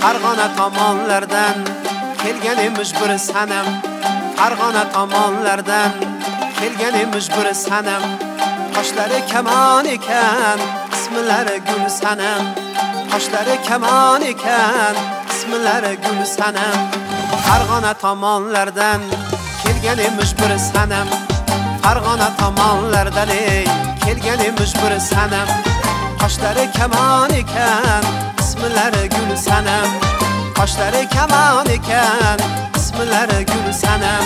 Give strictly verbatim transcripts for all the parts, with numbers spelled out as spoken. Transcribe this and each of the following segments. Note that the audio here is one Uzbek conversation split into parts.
Farg'ona tomonlardan kelgan emish bir sanam. Farg'ona tomonlardan kelgan emish bir sanam. Qoshlari kamon ekan, ismlari gul sanam. Qoshlari kamon ekan, ismlari gul sanam. Farg'ona tomonlardan kelgan emish bir sanam. Farg'ona tomonlardan kelgan emish bir sanam. Qoshlari kamon ekan, ismlari gul sanam. Qoshlari kamon ekan, ismlari gul sanam.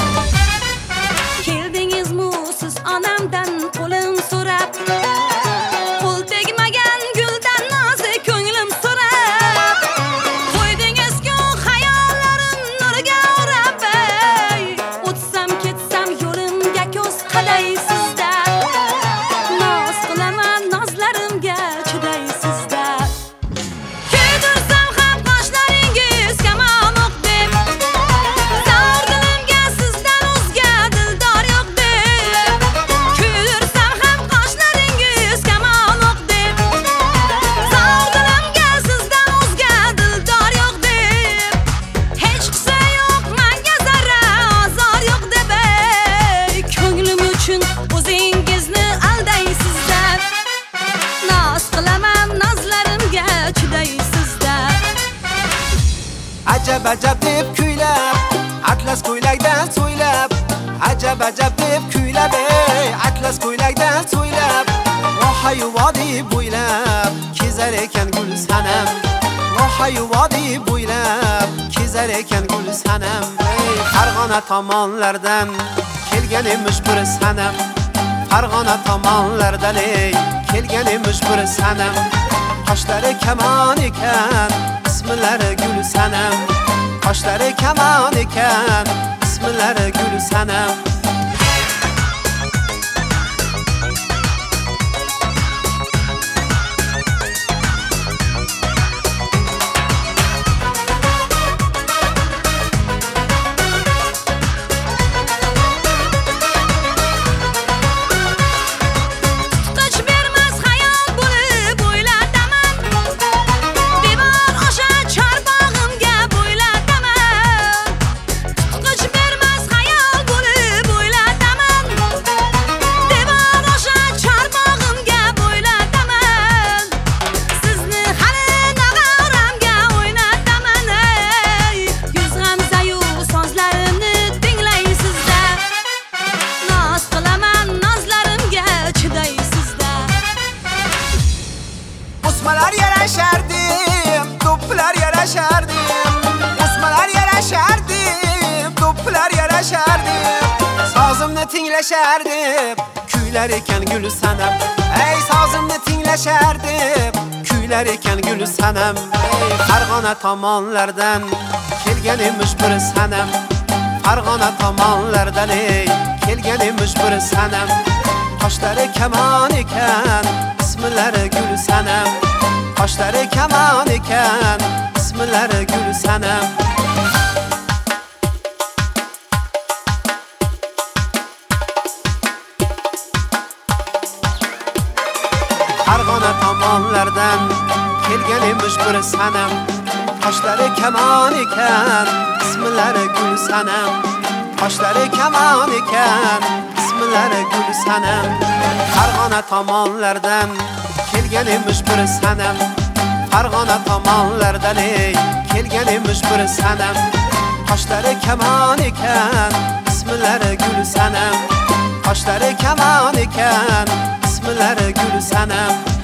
Keldingizmi siz onamdan qo'lim so'rab, qo'l tegmagan guldan nozik ko'nglim so'rab, qo'ydingiz-ku xayollarim nurga o'rab, o'tsam ketsam yo'limga ko'z qadaysizda, noz qilaman nozlarimga chidaysizda. Kuydirsam ham qoshlaringiz kamon o'q deb, zor dilimga sizdan o'zga dildor yo'q deb. Kuydirsam ham qoshlaringiz kamon o'q deb, zor dilimga sizdan o'zga dildor yo'q deb. Hech qisa yo'q menga zarra ozor yo'q deb, ko'nglim uchun o'zingizni aldaysizda, noz qilaman nozlarimga chidaysizda. Ajab ajab deb kuylab, atlas ko'ylakdan so'ylab. Ajab ajab deb kuylab, atlas ko'ylakdan so'ylab. Vohay vodiy bo'ylab kezar ekan gul sanam. Vohay vodiy bo'ylab kezar ekan gul sanam. Farg'ona tomonlardan kelgan emish bir sanam. Farg'ona tomonlardan kelgan emish bir sanam. Qoshlari kamon ekan, ismlari gul sanam. Qoshlari kamon ekan, ismlari gul sanam. Tutqich bermas xayol bo'lib o'ylataman, devor osha chorbog'imga bo'ylataman. Tutqich bermas xayol bo'lib o'ylataman, devor osha chorbog'imga bo'ylataman. Sizni hali nog'oramga o'ynataman, yuz g'amzayu sozlarimni tinglaysizda, noz qilaman nozlarimga chidaysizda. O'smalar yarashardim, do'ppilar yarashardim. O'smalar yarashardim, do'ppilar yarashardim. Sozimni tinglashardim, kuylar ekan gul sanam. Ey sozimni tinglashardim, kuylar ekan gul sanam. Farg'ona tomonlardan kelgan emish bir sanam. Farg'ona tomonlardan kelgan emish bir sanam. Qoshlari kamon ekan, ismlari gul sanam. Qoshlari kamon ekan, ismlari gul sanam. Farg'ona tomonlardan kelgan emish bir sanam. Qoshlari kamon ekan, ismlari gul sanam. Qoshlari kamon ekan, ismlari gul sanam. Farg'ona tomonlardan kelgan emish bir sanam. Farg'ona tomonlardan kelgan emish bir sanam. Qoshlari kamon ekan, ismlari gul sanam. Qoshlari kamon ekan, ismlari gul sanam.